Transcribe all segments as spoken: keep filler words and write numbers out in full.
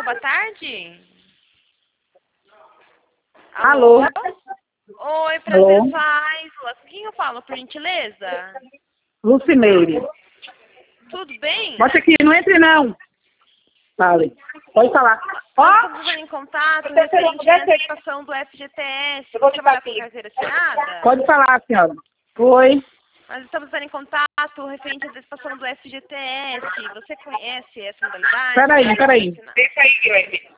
boa tarde. Alô? Oi, prazer, Alô? faz. Com quem eu falo, por gentileza? Lucimeire. Tudo bem? Bote aqui, não entre não. Fale. Pode falar. Ó! Nós estamos entrando em contato referente à antecipação do F G T S. Você trabalha com carteira assinada? Pode falar, senhora. Oi. Nós estamos entrando em contato referente à antecipação do F G T S. Você conhece essa modalidade? Peraí, peraí. Deixa aí, Guilherme.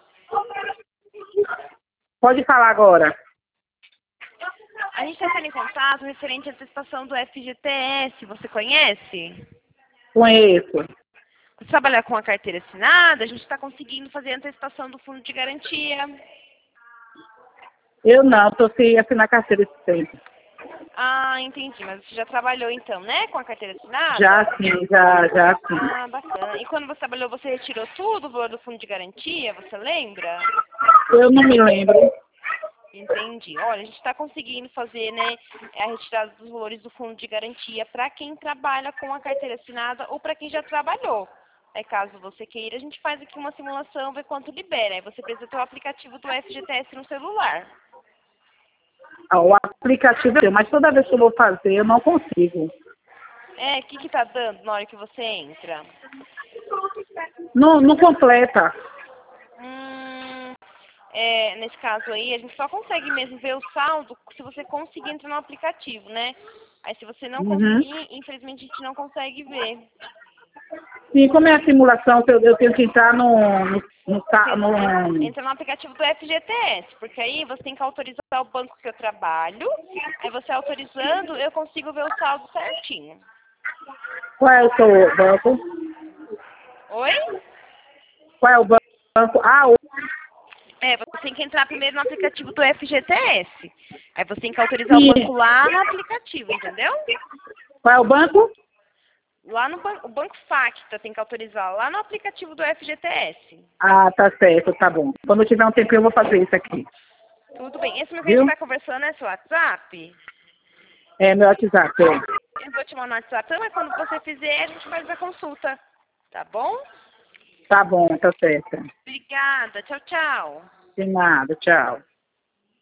Pode falar agora. A gente está entrando em contato referente à antecipação do F G T S. Você conhece? Conheço. Você trabalha com a carteira assinada, a gente está conseguindo fazer a antecipação do fundo de garantia. Eu não, estou sem assinar carteira esse tempo. Ah, entendi. Mas você já trabalhou então, né, com a carteira assinada? Já sim, já, já sim. Ah, bacana. E quando você trabalhou, você retirou tudo o valor do fundo de garantia? Você lembra? Eu não me lembro. Entendi. Olha, a gente está conseguindo fazer, né, a retirada dos valores do fundo de garantia para quem trabalha com a carteira assinada ou para quem já trabalhou. É, caso você queira, a gente faz aqui uma simulação, ver quanto libera. Aí você precisa ter o aplicativo do F G T S no celular. Ah, o aplicativo é seu, mas toda vez que eu vou fazer, eu não consigo. É, o que que tá dando na hora que você entra? Não, não completa. Hum, é, nesse caso aí, a gente só consegue mesmo ver o saldo se você conseguir entrar no aplicativo, né? Aí se você não Uhum. conseguir, infelizmente a gente não consegue ver. Sim, como é a simulação, eu, eu tenho que entrar no, no, no, ca- no... Entra no aplicativo do F G T S, porque aí você tem que autorizar o banco que eu trabalho, aí você autorizando, eu consigo ver o saldo certinho. Qual é o seu banco? Oi? Qual é o banco? Ah, o... É, você tem que entrar primeiro no aplicativo do F G T S. Aí você tem que autorizar o Sim. banco lá no aplicativo, entendeu? Qual é o banco? Lá no ban o Banco Facta tem que autorizar lá no aplicativo do F G T S. Ah, tá certo, tá bom. Quando eu tiver um tempinho, eu vou fazer isso aqui. Tudo bem. Esse meu que a gente Viu? está conversando é seu WhatsApp? É meu WhatsApp. É. Eu vou te mandar no WhatsApp, mas quando você fizer, a gente faz a consulta. Tá bom? Tá bom, tá certo. Obrigada. Tchau, tchau. De nada, tchau.